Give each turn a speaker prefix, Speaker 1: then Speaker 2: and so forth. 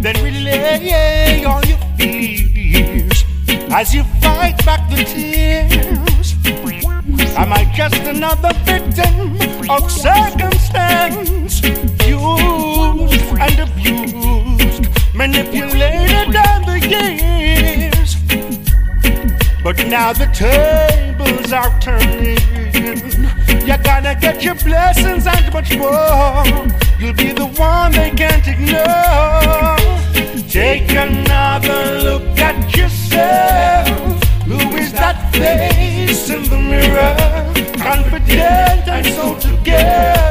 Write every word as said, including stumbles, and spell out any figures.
Speaker 1: then relay all your fears as you fight back the tears. Am I just another victim of circumstance? Used and abused, manipulated down the years. But now the tables are turning. You're gonna get your blessings and much more. You'll be the one they can't ignore. Take another look at yourself. Who is that face in the mirror? Confident and so together.